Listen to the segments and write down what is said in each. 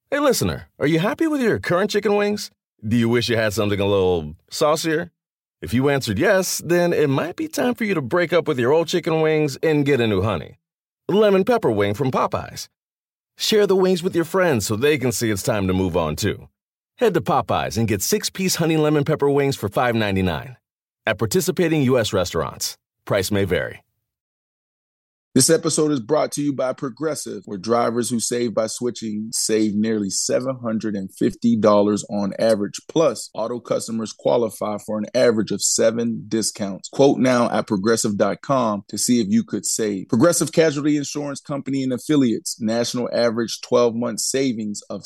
Hey, listener, are you happy with your current chicken wings? Do you wish you had something a little saucier? If you answered yes, then it might be time for you to break up with your old chicken wings and get a new honey. Lemon pepper wing from Popeyes. Share the wings with your friends so they can see it's time to move on too. Head to Popeyes and get 6-piece honey lemon pepper wings for $5.99. At participating U.S. restaurants. Price may vary. This episode is brought to you by Progressive, where drivers who save by switching save nearly $750 on average. Plus, auto customers qualify for an average of 7 discounts. Quote now at Progressive.com to see if you could save. Progressive Casualty Insurance Company and Affiliates. National average 12-month savings of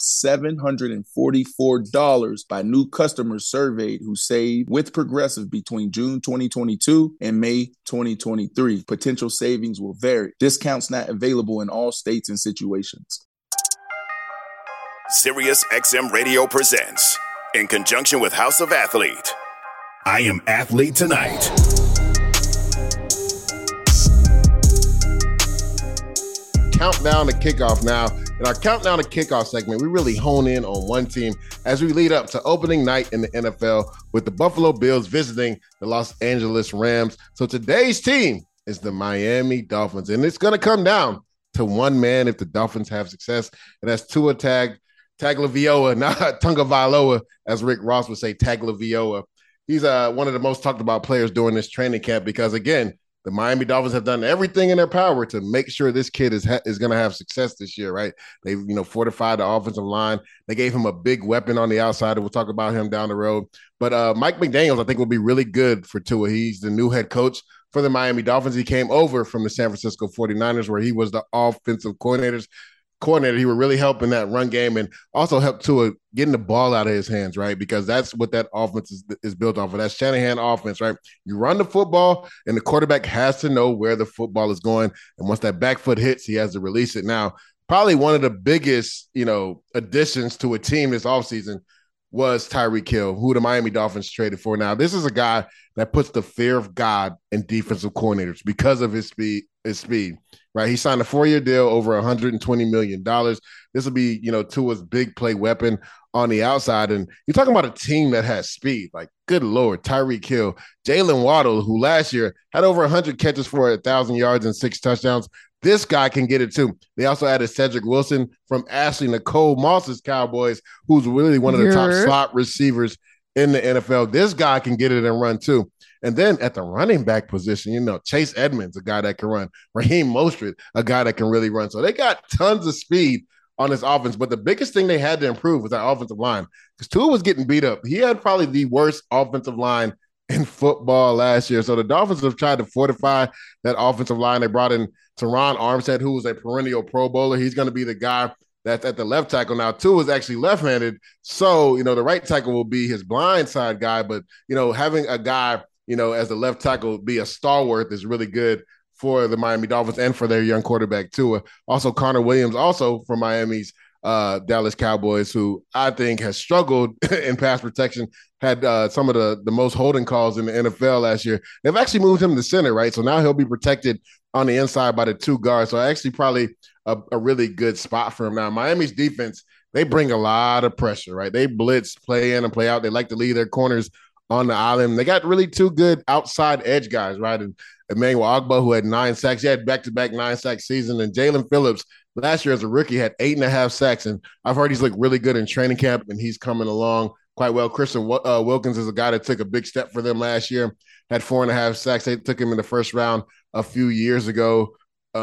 $744 by new customers surveyed who saved with Progressive between June 2022 and May 2023. Potential savings will vary. Discounts not available in all states and situations. Sirius XM Radio presents, in conjunction with House of Athlete, I Am Athlete Tonight. Countdown to kickoff now. In our countdown to kickoff segment, we really hone in on one team as we lead up to opening night in the NFL with the Buffalo Bills visiting the Los Angeles Rams. So today's team is the Miami Dolphins, and it's going to come down to one man if the Dolphins have success, and that's Tua Tagovailoa, not Tagovailoa, as Rick Ross would say, Tagovailoa. He's one of the most talked about players during this training camp because, again, the Miami Dolphins have done everything in their power to make sure this kid is going to have success this year, right? They've fortified the offensive line. They gave him a big weapon on the outside, and we'll talk about him down the road. But Mike McDaniels, I think, will be really good for Tua. He's the new head coach for the Miami Dolphins. He came over from the San Francisco 49ers, where he was the offensive coordinator. He would really help in that run game and also help Tua getting the ball out of his hands, right? Because that's what that offense is built off of. That Shanahan offense, right? You run the football, and the quarterback has to know where the football is going. And once that back foot hits, he has to release it. Now, probably one of the biggest, additions to a team this offseason was Tyreek Hill, who the Miami Dolphins traded for. Now, this is a guy that puts the fear of God in defensive coordinators because of his speed, right? He signed a 4-year deal over $120 million. This will be, Tua's big play weapon on the outside. And you're talking about a team that has speed. Like, good Lord, Tyreek Hill, Jalen Waddle, who last year had over 100 catches for 1,000 yards and 6 touchdowns. This guy can get it too. They also added Cedric Wilson from Ashley Nicole Moss's Cowboys, who's really one of the top slot receivers in the NFL. This guy can get it and run too. And then at the running back position, Chase Edmonds, a guy that can run. Raheem Mostert, a guy that can really run. So they got tons of speed on this offense. But the biggest thing they had to improve was that offensive line because Tua was getting beat up. He had probably the worst offensive line in football last year. So the Dolphins have tried to fortify that offensive line. They brought in Teron Armstead, who was a perennial Pro Bowler. He's going to be the guy that's at the left tackle. Now, Tua is actually left-handed. So, the right tackle will be his blind side guy. But, having a guy, as the left tackle be a stalwart is really good for the Miami Dolphins and for their young quarterback, Tua. Also, Connor Williams, also from Miami's Dallas Cowboys, who I think has struggled in pass protection, had some of the most holding calls in the NFL last year. They've actually moved him to center, right? So now he'll be protected on the inside by the 2 guards. So actually probably a really good spot for him. Now, Miami's defense, they bring a lot of pressure, right? They blitz, play in and play out. They like to leave their corners on the island. They got really 2 good outside edge guys, right? And Emmanuel Ogbah, who had 9 sacks. He had back-to-back 9-sack season. And Jalen Phillips, last year as a rookie, had 8.5 sacks. And I've heard he's looked really good in training camp, and he's coming along quite well. Christian Wilkins is a guy that took a big step for them last year, had 4.5 sacks. They took him in the first round a few years ago.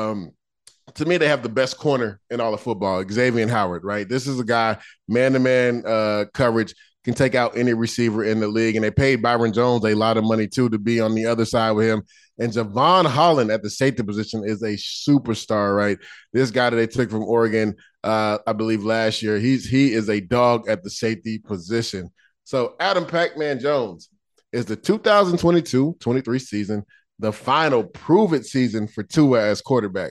To me, they have the best corner in all of football, Xavier Howard, right? This is a guy, man-to-man coverage, can take out any receiver in the league. And they paid Byron Jones a lot of money, too, to be on the other side with him. And Javon Holland at the safety position is a superstar, right? This guy that they took from Oregon, I believe last year, he is a dog at the safety position. So Adam Pac-Man Jones is the 2022-23 season, the final prove-it season for Tua as quarterback.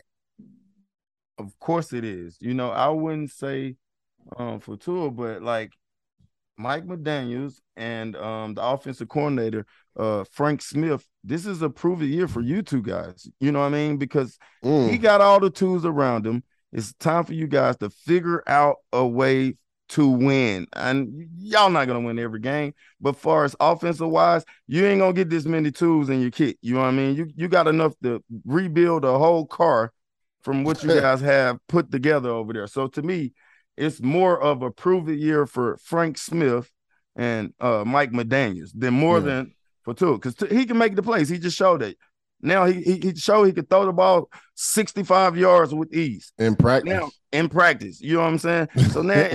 Of course it is. I wouldn't say for Tua, but like Mike McDaniels and the offensive coordinator, Frank Smith, this is a prove-it year for you 2 guys. You know what I mean? Because he got all the tools around him. It's time for you guys to figure out a way to win. And y'all not going to win every game. But far as offensive wise, you ain't going to get this many tools in your kit. You know what I mean? You got enough to rebuild a whole car from what you guys have put together over there. So to me, it's more of a prove-it year for Frank Smith and Mike McDaniels than for Tua, because he can make the plays. He just showed it. Now he showed he could throw the ball 65 yards with ease. In practice. Now, in practice. You know what I'm saying? So now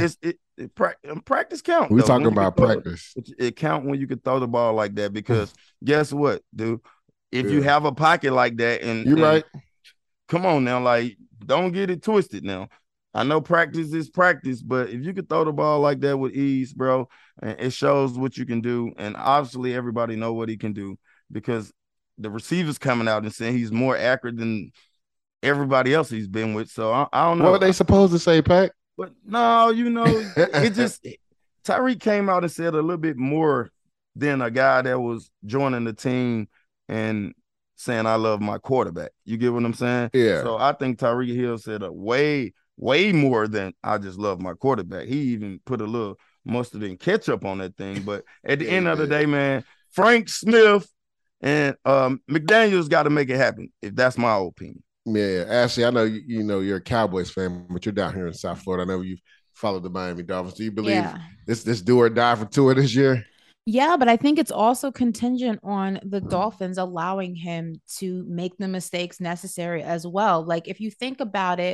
practice count. We're talking about practice. It count when you can throw the ball like that, because guess what, dude? If you have a pocket like that, and you're right. Come on now, like, don't get it twisted now. I know practice is practice, but if you could throw the ball like that with ease, bro, it shows what you can do. And obviously everybody know what he can do, because the receivers coming out and saying he's more accurate than everybody else he's been with. So I don't know. What are they supposed to say, Pac? But no, it just Tyreek came out and said a little bit more than a guy that was joining the team and saying, I love my quarterback. You get what I'm saying? Yeah. So I think Tyreek Hill said a way more than I just love my quarterback. He even put a little mustard and ketchup on that thing. But at the end of the day, man, Frank Smith and McDaniels got to make it happen, if that's my opinion. Yeah, Ashley, I know you know you're a Cowboys fan, but you're down here in South Florida. I know you've followed the Miami Dolphins. Do you believe this do or die for Tua this year? Yeah, but I think it's also contingent on the Dolphins allowing him to make the mistakes necessary as well. Like, if you think about it,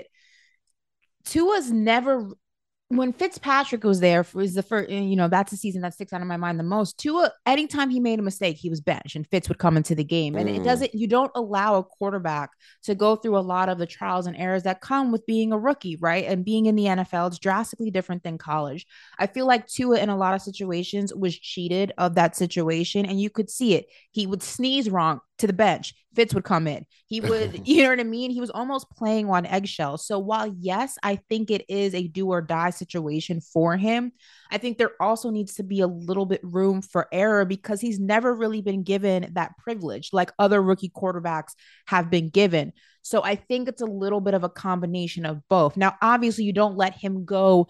Tua's never, when Fitzpatrick was there, was the first, that's a season that sticks out of my mind the most. Tua, anytime he made a mistake, he was benched and Fitz would come into the game. And you don't allow a quarterback to go through a lot of the trials and errors that come with being a rookie, right? And being in the NFL, it's drastically different than college. I feel like Tua in a lot of situations was cheated of that situation, and you could see it. He would sneeze wrong to the bench. Fitz would come in. He would, you know what I mean? He was almost playing on eggshells. So while, yes, I think it is a do or die situation for him, I think there also needs to be a little bit room for error, because he's never really been given that privilege like other rookie quarterbacks have been given. So I think it's a little bit of a combination of both. Now, obviously, you don't let him go,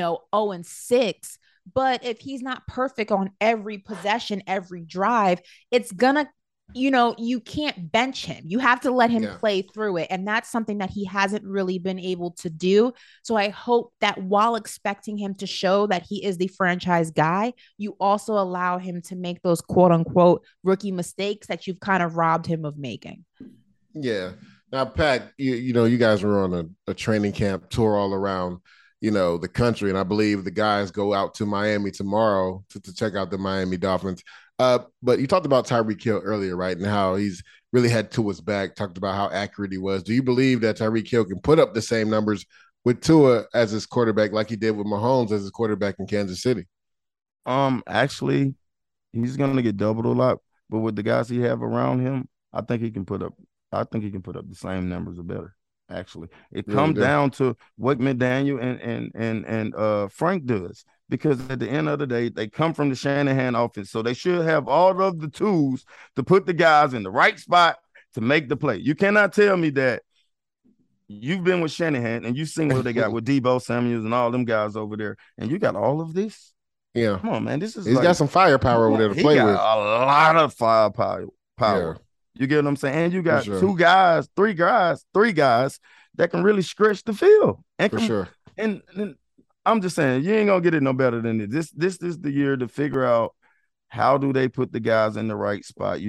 0-6, but if he's not perfect on every possession, every drive, it's gonna, you can't bench him. You have to let him play through it. And that's something that he hasn't really been able to do. So I hope that while expecting him to show that he is the franchise guy, you also allow him to make those quote unquote rookie mistakes that you've kind of robbed him of making. Yeah. Now, Pat, you guys were on a training camp tour all around, the country. And I believe the guys go out to Miami tomorrow to check out the Miami Dolphins. But you talked about Tyreek Hill earlier, right? And how he's really had Tua's back, talked about how accurate he was. Do you believe that Tyreek Hill can put up the same numbers with Tua as his quarterback, like he did with Mahomes as his quarterback in Kansas City? Actually, he's going to get doubled a lot. But with the guys he have around him, I think he can put up the same numbers or better. Actually, it comes down to what McDaniel and Frank does. Because at the end of the day, they come from the Shanahan offense. So they should have all of the tools to put the guys in the right spot to make the play. You cannot tell me that you've been with Shanahan and you've seen what they got with Deebo Samuels and all them guys over there, and you got all of this? Yeah. Come on, man. He's got some firepower over there to play with. A lot of firepower. Yeah. You get what I'm saying? And you got three guys that can really stretch the field. And I'm just saying, you ain't gonna get it no better than this. This is the year to figure out how do they put the guys in the right spot.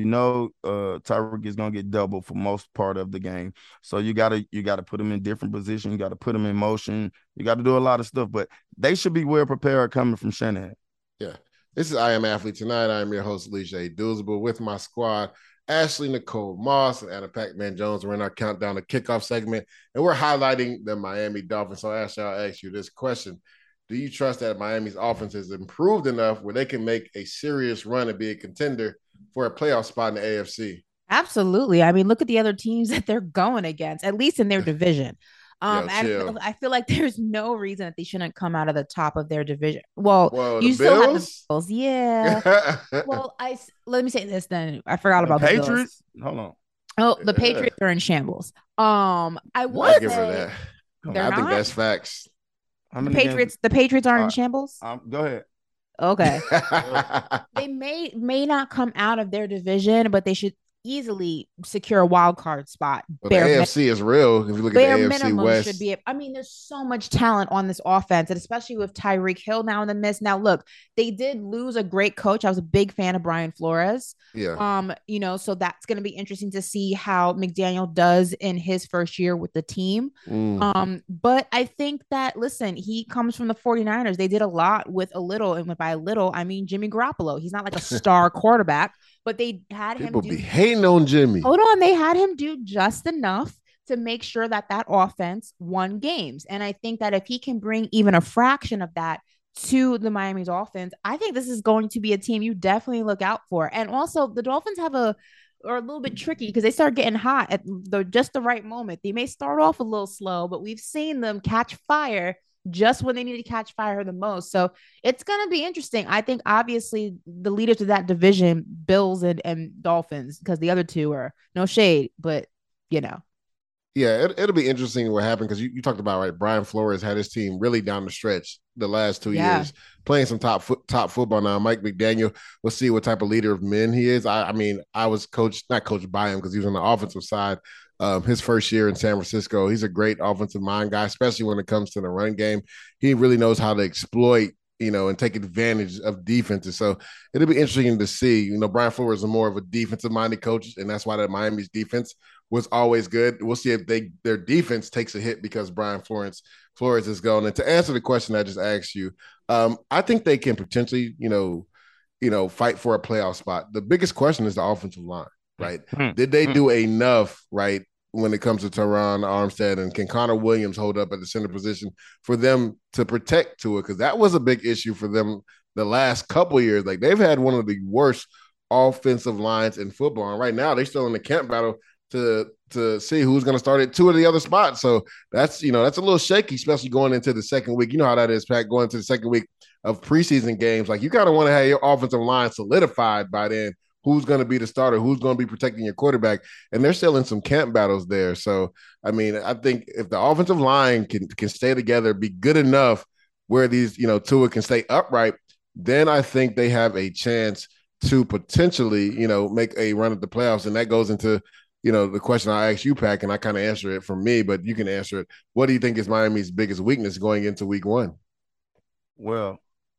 Tyreek is gonna get double for most part of the game, so you gotta put them in different positions. You gotta put them in motion. You got to do a lot of stuff, but they should be well prepared coming from Shanahan. Yeah, this is I Am Athlete Tonight. I am your host, Leisha Doolsable, with my squad, Ashley Nicole Moss and Anna Pac-Man Jones. We're in our countdown to kickoff segment, and we're highlighting the Miami Dolphins. So, Ashley, I'll ask you this question. Do you trust that Miami's offense has improved enough where they can make a serious run and be a contender for a playoff spot in the AFC? Absolutely. I mean, look at the other teams that they're going against, at least in their division. I feel like there's no reason that they shouldn't come out of the top of their division. Well, you still have the Bills. Yeah. Well, let me say this then. I forgot about the Patriots. Bills. Hold on. Oh, the Patriots are in shambles. I will give her that. They're I think not. that's facts. The Patriots aren't in shambles. Go ahead. Okay. They may not come out of their division, but they should easily secure a wild card spot. But the AFC is real. If you look at the AFC West, should be. I mean, there's so much talent on this offense, and especially with Tyreek Hill now in the midst. Now, look, they did lose a great coach. I was a big fan of Brian Flores. Yeah. So that's going to be interesting to see how McDaniel does in his first year with the team. But I think that, listen, he comes from the 49ers. They did a lot with a little, and by a little, I mean Jimmy Garoppolo. He's not like a star quarterback, but they had People be hating on Jimmy. Hold on. They had him do just enough to make sure that offense won games. And I think that if he can bring even a fraction of that to the Miami's offense, I think this is going to be a team you definitely look out for. And also the Dolphins are a little bit tricky because they start getting hot at just the right moment. They may start off a little slow, but we've seen them catch fire just when they need to catch fire the most. So it's going to be interesting. I think obviously the leaders of that division, Bills and Dolphins, because the other two are no shade, but Yeah, it'll be interesting what happened because you talked about, right, Brian Flores had his team really down the stretch the last 2 years, playing some top football now. Mike McDaniel, we'll see what type of leader of men he is. I mean, I was not coached by him because he was on the offensive side. His first year in San Francisco, he's a great offensive mind guy, especially when it comes to the run game. He really knows how to exploit, and take advantage of defenses. So it'll be interesting to see. Brian Flores is more of a defensive-minded coach, and that's why that Miami's defense was always good. We'll see if their defense takes a hit because Brian Flores is gone. And to answer the question I just asked you, I think they can potentially, fight for a playoff spot. The biggest question is the offensive line, right? Did they do enough, right, when it comes to Teron Armstead, and can Connor Williams hold up at the center position for them to protect Tua? Because that was a big issue for them the last couple of years. Like, they've had one of the worst offensive lines in football, and right now they're still in the camp battle to see who's going to start at two of the other spots. So that's a little shaky, especially going into the second week. You know how that is, Pat, going into the second week of preseason games. Like, you kind of want to have your offensive line solidified by then. Who's going to be the starter? Who's going to be protecting your quarterback? And they're still in some camp battles there. So, I mean, I think if the offensive line can stay together, be good enough where these, Tua can stay upright, then I think they have a chance to potentially, make a run at the playoffs. And that goes into, the question I asked you, Pat, and I kind of answer it for me, but you can answer it. What do you think is Miami's biggest weakness going into week one? Well,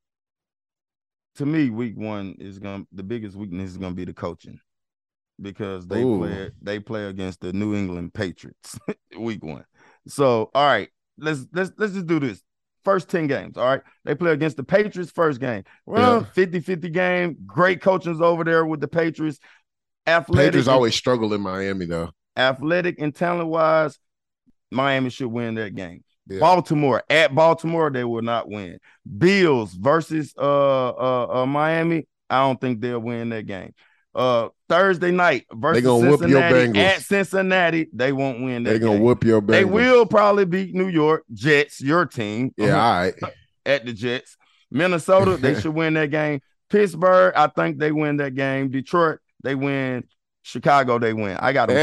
to me, week one the biggest weakness is gonna be the coaching, because they play against the New England Patriots week one. So, all right, let's just do this. First 10 games, all right? They play against the Patriots first game. 50-50 game. Great coaching's over there with the Patriots. Patriots always struggle in Miami, though. Athletic and talent-wise, Miami should win that game. Yeah. Baltimore, at Baltimore, they will not win. Bills versus Miami, I don't think they'll win that game. Thursday night versus Cincinnati at Cincinnati, they won't win that game. They're going to whoop your Bengals. They will probably beat New York Jets, your team. Yeah, all right. At the Jets. Minnesota, they should win that game. Pittsburgh, I think they win that game. Detroit, they win. Chicago, they win. I got them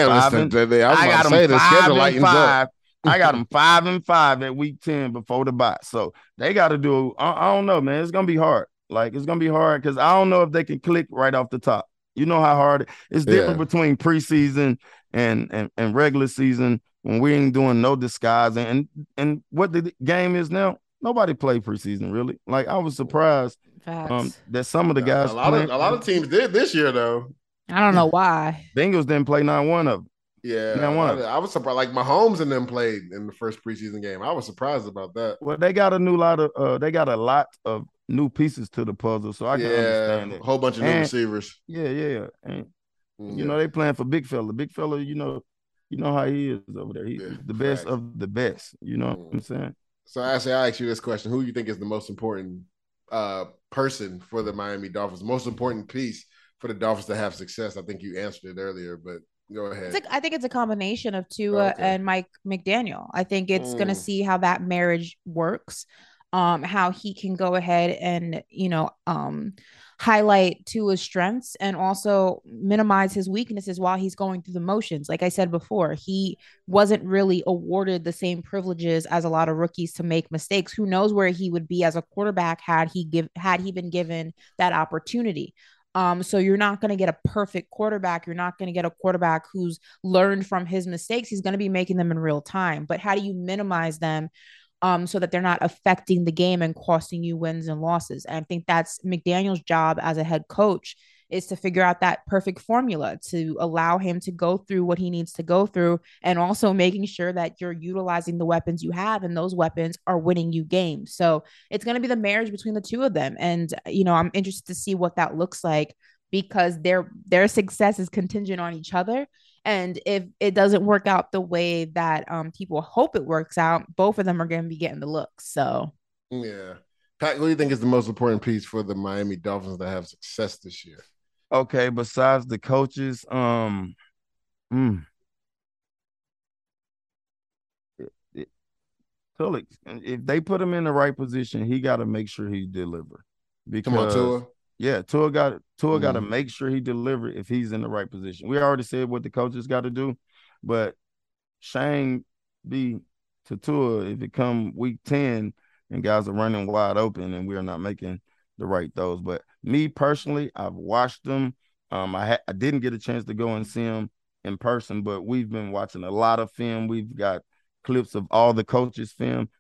5-5. I got them 5-5 at week 10 before the bye. So they got to do. I don't know, man. It's gonna be hard. Like, it's gonna be hard because I don't know if they can click right off the top. You know how hard it's different between preseason and regular season when we ain't doing no disguise and what the game is now. Nobody played preseason really. Like, I was surprised that some of the guys. A lot of teams did this year though. I don't know why. Bengals didn't play not one of them. Yeah, I was surprised. Like, Mahomes and them played in the first preseason game. I was surprised about that. Well, they got a lot of new pieces to the puzzle, so I can understand it. A whole bunch of new receivers. Yeah. And they playing for big fella. Big fella, you know how he is over there. He's the best of the best. You know what I'm saying? So I ask you this question: who do you think is the most important person for the Miami Dolphins? Most important piece for the Dolphins to have success? I think you answered it earlier, but go ahead. I think it's a combination of Tua and Mike McDaniel. I think it's going to see how that marriage works. how he can go ahead and, highlight Tua's strengths and also minimize his weaknesses while he's going through the motions. Like I said before, he wasn't really awarded the same privileges as a lot of rookies to make mistakes. Who knows where he would be as a quarterback had he been given that opportunity. So you're not going to get a perfect quarterback. You're not going to get a quarterback who's learned from his mistakes. He's going to be making them in real time. But how do you minimize them so that they're not affecting the game and costing you wins and losses? And I think that's McDaniel's job as a head coach, is to figure out that perfect formula to allow him to go through what he needs to go through, and also making sure that you're utilizing the weapons you have and those weapons are winning you games. So it's going to be the marriage between the two of them. And, I'm interested to see what that looks like, because their success is contingent on each other. And if it doesn't work out the way that people hope it works out, both of them are going to be getting the looks. So, yeah. Pat, what do you think is the most important piece for the Miami Dolphins to have success this year? Okay, besides the coaches, Tulloch, if they put him in the right position, he got to make sure he deliver. Come on, Tua. Yeah, Tua got to make sure he deliver if he's in the right position. We already said what the coaches got to do, but shame be to Tua if it come week 10 and guys are running wide open and we are not making the right throws. But me personally, I've watched them. I didn't get a chance to go and see them in person, but we've been watching a lot of film. We've got clips of all the coaches' film.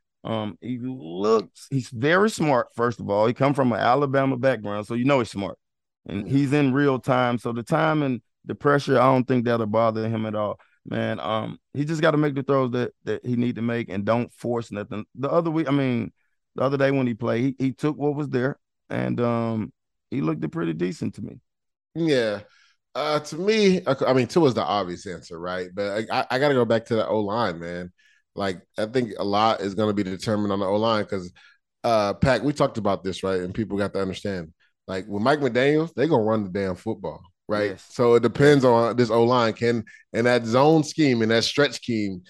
He's very smart, first of all. He come from an Alabama background, so he's smart. And he's in real time. So the time and the pressure, I don't think that'll bother him at all. Man, he just got to make the throws that he need to make and don't force nothing. The other day when he played, he took what was there, and he looked pretty decent to me. Yeah. To me, Tua's the obvious answer, right? But I got to go back to the O-line, man. Like, I think a lot is going to be determined on the O-line because, Pat, we talked about this, right? And people got to understand. Like, with Mike McDaniels, they're going to run the damn football, right? Yes. So it depends on this O-line. And that zone scheme and that stretch scheme,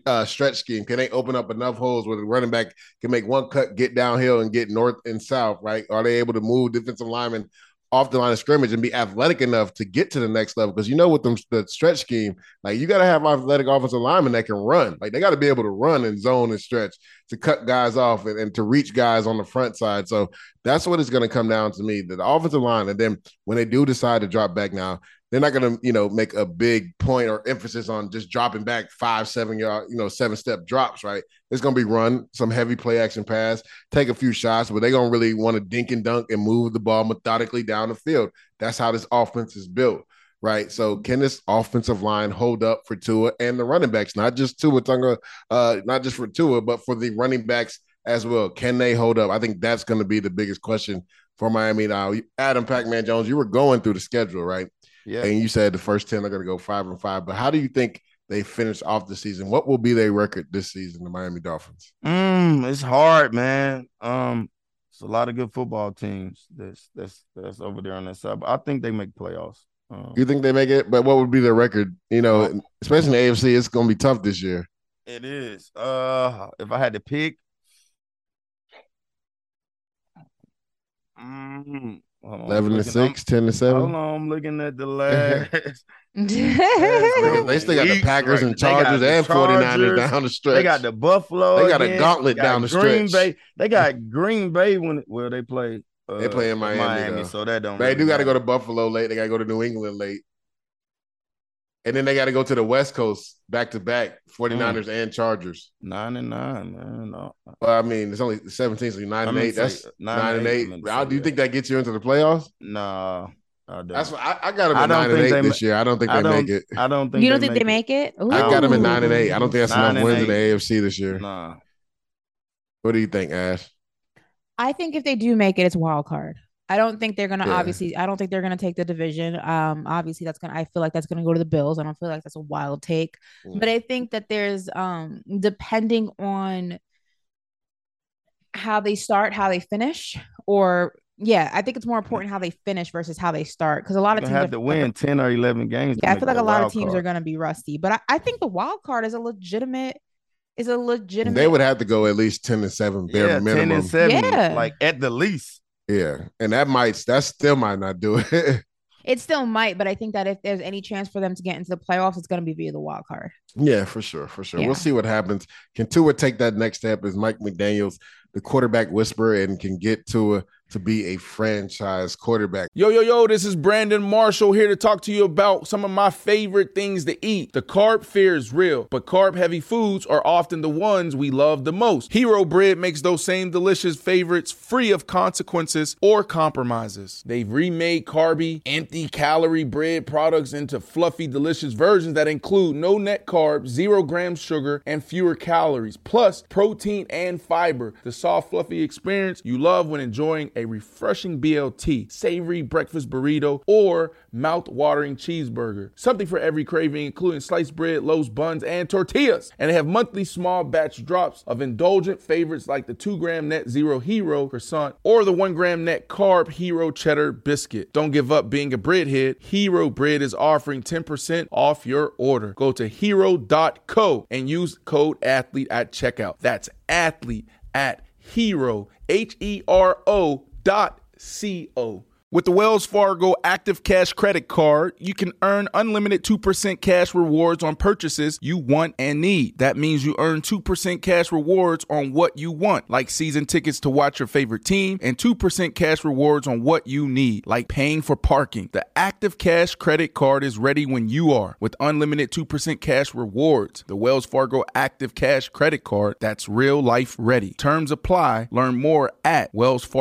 can they open up enough holes where the running back can make one cut, get downhill, and get north and south, right? Are they able to move defensive linemen off the line of scrimmage and be athletic enough to get to the next level? Because with the stretch scheme, like, you got to have athletic offensive linemen that can run. Like, they got to be able to run and zone and stretch to cut guys off and to reach guys on the front side. So that's what it's going to come down to me, the offensive line. And then when they do decide to drop back now, they're not going to, make a big point or emphasis on just dropping back 5-7 yard, 7-step drops, right? It's going to be run, some heavy play action pass, take a few shots, but they're going to really want to dink and dunk and move the ball methodically down the field. That's how this offense is built, right? So can this offensive line hold up for Tua and the running backs, not just Tua Tunga, not just for Tua, but for the running backs as well? Can they hold up? I think that's going to be the biggest question for Miami now. Adam Pac-Man Jones, you were going through the schedule, right? Yeah. And you said the first 10 are going to go 5-5. But how do you think they finish off the season? What will be their record this season, the Miami Dolphins? It's hard, man. It's a lot of good football teams that's over there on that side. But I think they make playoffs. You think they make it? But what would be their record? Especially in the AFC, it's going to be tough this year. It is. If I had to pick, 11-6, 10-7. Hold on, I'm looking at the last. They still got the Packers and Chargers and 49ers down the stretch. They got the Buffalo. They got a gauntlet down the Green stretch. Bay. They got Green Bay they play. They play in Miami so that don't. They do got to go to Buffalo late. They got to go to New England late. And then they got to go to the West Coast back-to-back, 49ers and Chargers. 9-9, man. No. Well, it's only 17, so 9-8. That's 9-8. Do you think that gets you into the playoffs? No, I don't. That's what I got them at 9-8 this year. I don't think they make it. I don't think you don't think they make it. I got them at 9-8. I don't think that's enough wins in the AFC this year. Nah. What do you think, Ash? I think if they do make it, it's wild card. I don't think they're gonna I don't think they're gonna take the division. Obviously I feel like that's gonna go to the Bills. I don't feel like that's a wild take. But I think that there's depending on how they start, how they finish, I think it's more important how they finish versus how they start, because a lot of teams have to win 10 or 11 games. Yeah, I feel like a lot of teams are gonna be rusty. But I think the wild card is a legitimate is a legitimate. They would have to go at least 10-7 bare minimum. 10-7, Yeah. like at the least. Yeah, and that still might not do it. It still might, but I think that if there's any chance for them to get into the playoffs, it's going to be via the wild card. Yeah, for sure. Yeah. We'll see what happens. Can Tua take that next step? Is Mike McDaniels the quarterback whisperer and can get Tua to be a franchise quarterback? Yo, this is Brandon Marshall here to talk to you about some of my favorite things to eat. The carb fear is real, but carb-heavy foods are often the ones we love the most. Hero Bread makes those same delicious favorites free of consequences or compromises. They've remade carby, empty-calorie bread products into fluffy, delicious versions that include no net carbs, 0 grams sugar, and fewer calories, plus protein and fiber. The soft, fluffy experience you love when enjoying a refreshing BLT, savory breakfast burrito, or mouth-watering cheeseburger. Something for every craving, including sliced bread, loaves, buns, and tortillas. And they have monthly small batch drops of indulgent favorites like the 2-gram net zero Hero croissant or the 1-gram net carb Hero cheddar biscuit. Don't give up being a breadhead. Hero Bread is offering 10% off your order. Go to hero.co and use code ATHLETE at checkout. That's athlete at hero, HERO.co. With the Wells Fargo Active Cash Credit Card, you can earn unlimited 2% cash rewards on purchases you want and need. That means you earn 2% cash rewards on what you want, like season tickets to watch your favorite team, and 2% cash rewards on what you need, like paying for parking. The Active Cash Credit Card is ready when you are, with unlimited 2% cash rewards. The Wells Fargo Active Cash Credit Card, that's real life ready. Terms apply. Learn more at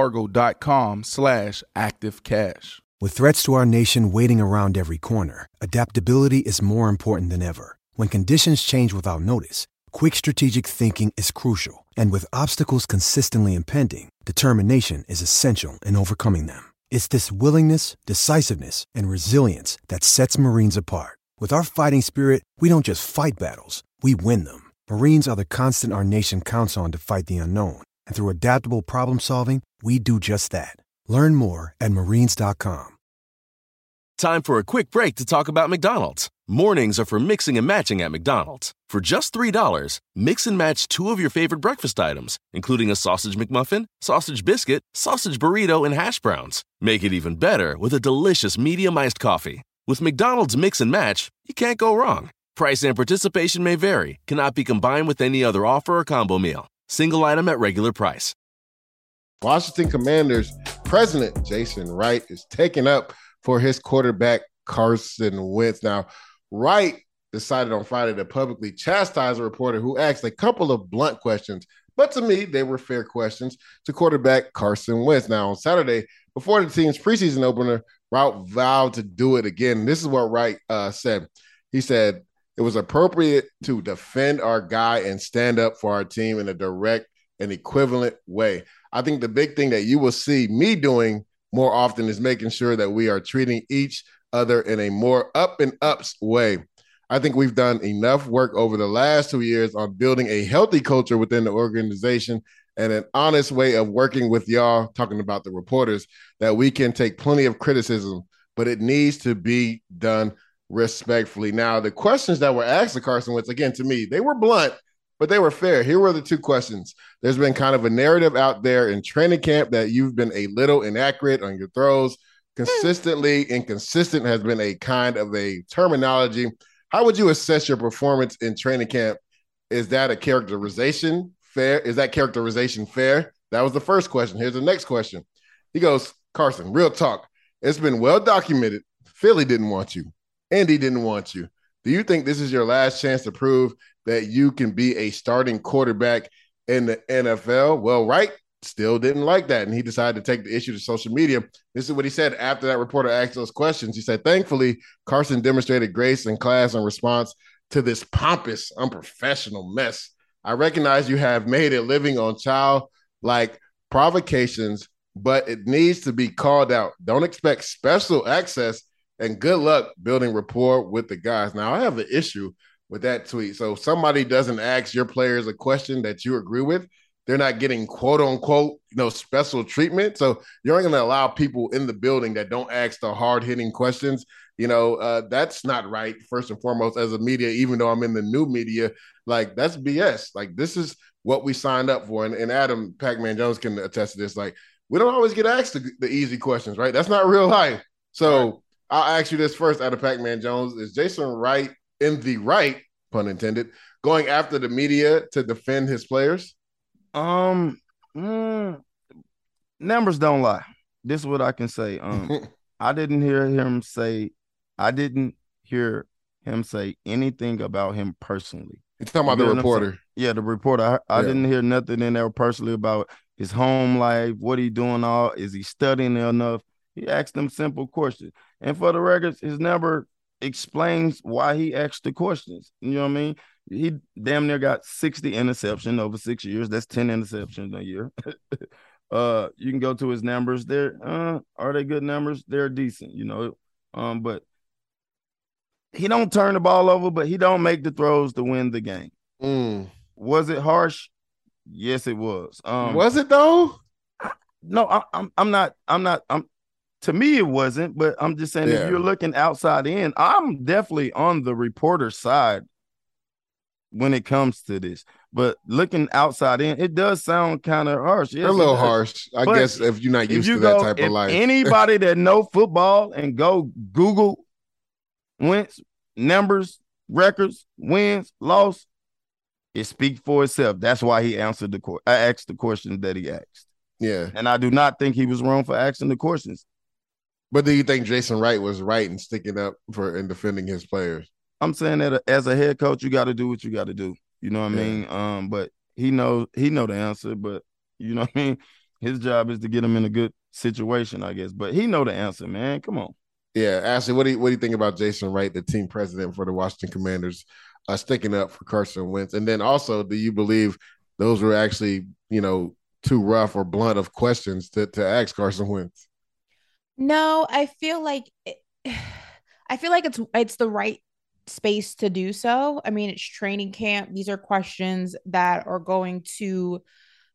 wellsfargo.com/active cash. With threats to our nation waiting around every corner, adaptability is more important than ever. When conditions change without notice, quick strategic thinking is crucial. And with obstacles consistently impending, determination is essential in overcoming them. It's this willingness, decisiveness, and resilience that sets Marines apart. With our fighting spirit, we don't just fight battles, we win them. Marines are the constant our nation counts on to fight the unknown. And through adaptable problem solving, we do just that. Learn more at marines.com. Time for a quick break to talk about McDonald's. Mornings are for mixing and matching at McDonald's. For just $3, mix and match 2 of your favorite breakfast items, including a sausage McMuffin, sausage biscuit, sausage burrito, and hash browns. Make it even better with a delicious medium iced coffee. With McDonald's Mix and Match, you can't go wrong. Price and participation may vary. Cannot be combined with any other offer or combo meal. Single item at regular price. Washington Commanders president Jason Wright is taking up for his quarterback Carson Wentz. Now, Wright decided on Friday to publicly chastise a reporter who asked a couple of blunt questions, but to me, they were fair questions to quarterback Carson Wentz. Now, on Saturday, before the team's preseason opener, Wright vowed to do it again. This is what Wright said. He said, "It was appropriate to defend our guy and stand up for our team in a direct and equivalent way. I think the big thing that you will see me doing more often is making sure that we are treating each other in a more up and ups way. I think we've done enough work over the last 2 years on building a healthy culture within the organization and an honest way of working with y'all," talking about the reporters, "that we can take plenty of criticism, but it needs to be done respectfully." Now, the questions that were asked of Carson Wentz, again, to me, they were blunt, but they were fair. Here were the 2 questions. There's been kind of a narrative out there in training camp that you've been a little inaccurate on your throws. Consistently inconsistent has been a kind of a terminology. How would you assess your performance in training camp? Is that a characterization fair? Is that characterization fair? That was the first question. Here's the next question. He goes, "Carson, real talk. It's been well documented. Philly didn't want you. Andy didn't want you. Do you think this is your last chance to prove that you can be a starting quarterback in the NFL?" Well, Wright still didn't like that, and he decided to take the issue to social media. This is what he said after that reporter asked those questions. He said, "Thankfully, Carson demonstrated grace in class in response to this pompous, unprofessional mess. I recognize you have made a living on childlike provocations, but it needs to be called out. Don't expect special access, and good luck building rapport with the guys." Now, I have an issue with that tweet. So if somebody doesn't ask your players a question that you agree with, they're not getting quote unquote, special treatment. So you're not going to allow people in the building that don't ask the hard hitting questions, That's not right, first and foremost, as a media, even though I'm in the new media. Like, that's BS. Like, this is what we signed up for. And Adam Pac-Man Jones can attest to this. Like, we don't always get asked the easy questions, right? That's not real life. So right. I'll ask you this first, Adam Pac-Man Jones. Is Jason Wright in the right, pun intended, going after the media to defend his players? Numbers don't lie. This is what I can say. I didn't hear him say anything about him personally. You're talking about the reporter. Yeah, the reporter. I didn't hear nothing in there personally about his home life, what he doing is he studying enough? He asked them simple questions. And for the records, his number explains why he asked the questions. You know what I mean? He damn near got 60 interceptions over 6 years. That's 10 interceptions a year. You can go to his numbers. Are they good numbers? They're decent, but he don't turn the ball over, but he don't make the throws to win the game. Was it harsh? Yes, it was. Was it though? No, I'm not. To me, it wasn't, but I'm just saying if you're looking outside in, I'm definitely on the reporter side when it comes to this. But looking outside in, it does sound kind of harsh. Yes, a little harsh, I guess, if you're not used to that type of life. Anybody that know football and go Google Wentz numbers, records, wins, loss, it speaks for itself. That's why he answered I asked the questions that he asked. Yeah. And I do not think he was wrong for asking the questions. But do you think Jason Wright was right in sticking up for and defending his players? I'm saying that as a head coach, you got to do what you got to do. You know what I mean? But he know the answer, but you know what I mean? His job is to get him in a good situation, I guess. But he know the answer, man. Come on. Yeah, Ashley, what do you think about Jason Wright, the team president for the Washington Commanders, sticking up for Carson Wentz? And then also, do you believe those were actually, too rough or blunt of questions to ask Carson Wentz? No, I feel like it's the right space to do so. I mean, it's training camp. These are questions that are going to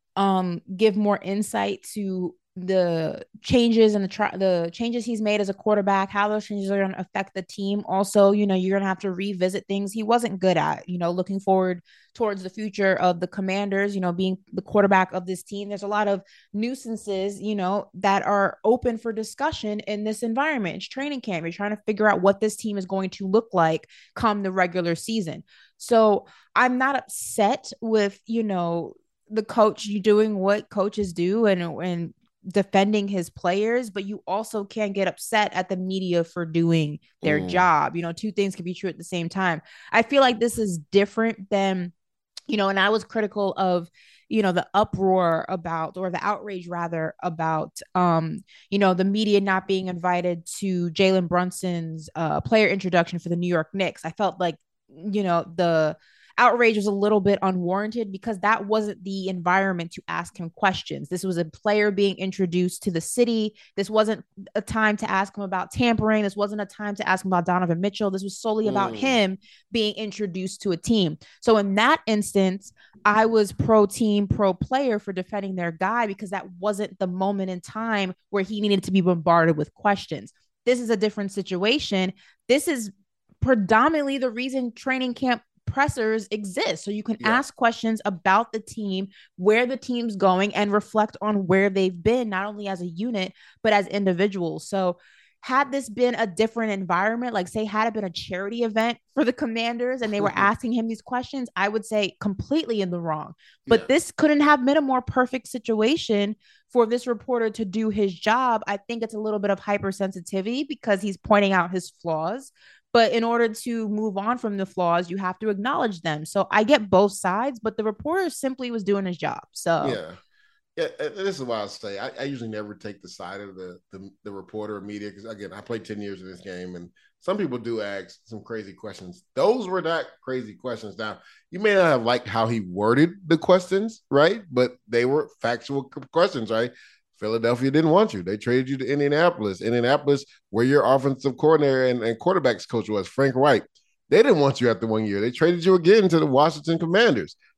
give more insight to the changes and the changes he's made as a quarterback, how those changes are going to affect the team. Also, you're going to have to revisit things he wasn't good at, looking forward towards the future of the Commanders, being the quarterback of this team. There's a lot of nuisances, that are open for discussion in this environment. It's training camp. You're trying to figure out what this team is going to look like come the regular season. So I'm not upset with, the coach doing what coaches do and defending his players, but you also can't get upset at the media for doing their job. Two things can be true at the same time. I feel like this is different than, and I was critical of, the uproar about, or the outrage rather, about, the media not being invited to Jalen Brunson's player introduction for the New York Knicks. I felt like, the outrage was a little bit unwarranted because that wasn't the environment to ask him questions. This was a player being introduced to the city. This wasn't a time to ask him about tampering. This wasn't a time to ask him about Donovan Mitchell. This was solely about him being introduced to a team. So in that instance, I was pro team, pro player for defending their guy because that wasn't the moment in time where he needed to be bombarded with questions. This is a different situation. This is predominantly the reason training camp pressers exist, so you can ask questions about the team, where the team's going, and reflect on where they've been, not only as a unit but as individuals. So had this been a different environment, like say had it been a charity event for the Commanders and they were asking him these questions, I would say completely in the wrong. But this couldn't have been a more perfect situation for this reporter to do his job. I think it's a little bit of hypersensitivity because he's pointing out his flaws. But in order to move on from the flaws, you have to acknowledge them. So I get both sides, but the reporter simply was doing his job. So yeah, this is why I say I usually never take the side of the reporter or media because, again, I played 10 years in this game, and some people do ask some crazy questions. Those were not crazy questions. Now, you may not have liked how he worded the questions, right? But they were factual questions, right? Philadelphia didn't want you. They traded you to Indianapolis. Indianapolis, where your offensive coordinator and quarterbacks coach was, Frank Reich. They didn't want you after 1 year. They traded you again to the Washington Commanders.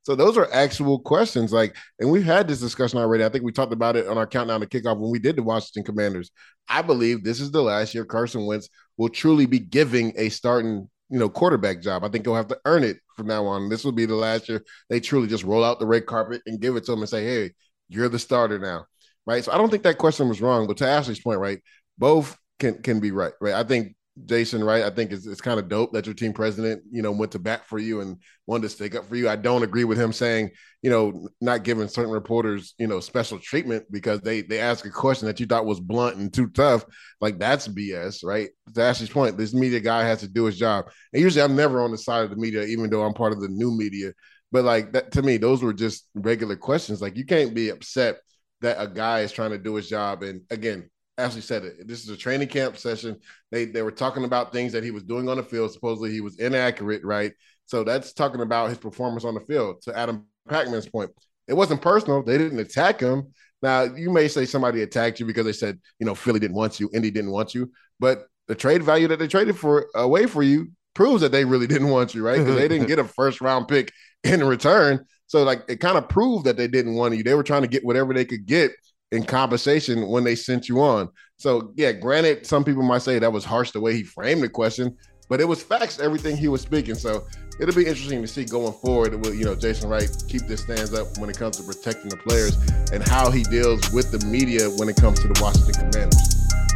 So those are actual questions. And we've had this discussion already. I think we talked about it on our countdown to kickoff when we did the Washington Commanders. I believe this is the last year Carson Wentz will truly be giving a starting, quarterback job. I think he'll have to earn it from now on. This will be the last year they truly just roll out the red carpet and give it to him and say, hey, you're the starter now, right? So I don't think that question was wrong. But to Ashley's point, right, both can be right? I think Jason, right? I think it's kind of dope that your team president, went to bat for you and wanted to stick up for you. I don't agree with him saying, not giving certain reporters, special treatment because they ask a question that you thought was blunt and too tough. Like, that's BS, right? To Ashley's point, this media guy has to do his job. And usually I'm never on the side of the media, even though I'm part of the new media. But that, to me, those were just regular questions. Like, you can't be upset that a guy is trying to do his job. And again, Ashley said it. This is a training camp session. They were talking about things that he was doing on the field. Supposedly he was inaccurate, right? So that's talking about his performance on the field. To Adam Packman's point, it wasn't personal. They didn't attack him. Now, you may say somebody attacked you because they said, Philly didn't want you, Indy didn't want you. But the trade value that they traded away for you proves that they really didn't want you, right? Because they didn't get a first-round pick in return. So, it kind of proved that they didn't want you. They were trying to get whatever they could get in compensation when they sent you on. So, yeah, granted, some people might say that was harsh the way he framed the question, but it was facts, everything he was speaking. So it'll be interesting to see going forward. Will, Jason Wright keep this stands up when it comes to protecting the players and how he deals with the media when it comes to the Washington Commanders.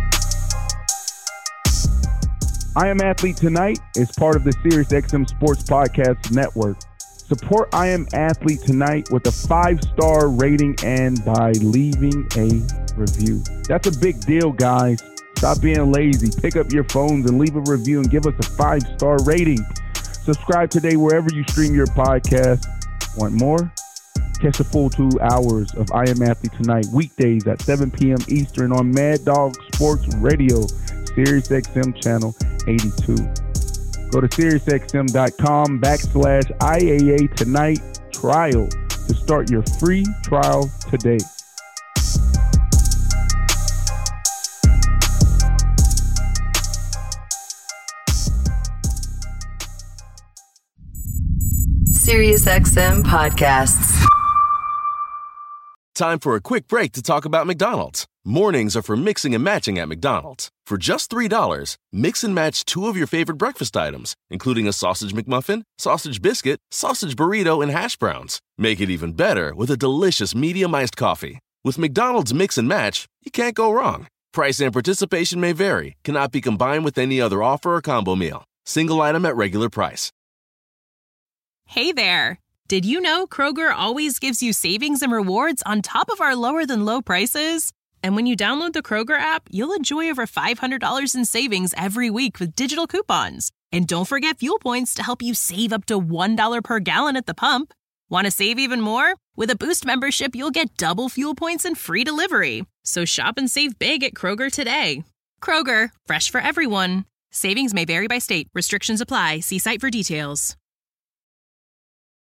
I Am Athlete Tonight is part of the SiriusXM Sports Podcast Network. Support I Am Athlete Tonight with a 5-star rating and by leaving a review. That's a big deal, guys. Stop being lazy. Pick up your phones and leave a review and give us a 5-star rating. Subscribe today wherever you stream your podcast. Want more? Catch the full 2 hours of I Am Athlete Tonight weekdays at 7 p.m. Eastern on Mad Dog Sports Radio, SiriusXM Channel 82. Go to SiriusXM.com/IAA Tonight trial to start your free trial today. SiriusXM Podcasts. Time for a quick break to talk about McDonald's. Mornings are for mixing and matching at McDonald's. For just $3, mix and match 2 of your favorite breakfast items, including a sausage McMuffin, sausage biscuit, sausage burrito, and hash browns. Make it even better with a delicious medium iced coffee. With McDonald's Mix and Match, you can't go wrong. Price and participation may vary, cannot be combined with any other offer or combo meal. Single item at regular price. Hey there. Did you know Kroger always gives you savings and rewards on top of our lower-than-low prices? And when you download the Kroger app, you'll enjoy over $500 in savings every week with digital coupons. And don't forget fuel points to help you save up to $1 per gallon at the pump. Want to save even more? With a Boost membership, you'll get double fuel points and free delivery. So shop and save big at Kroger today. Kroger, fresh for everyone. Savings may vary by state. Restrictions apply. See site for details.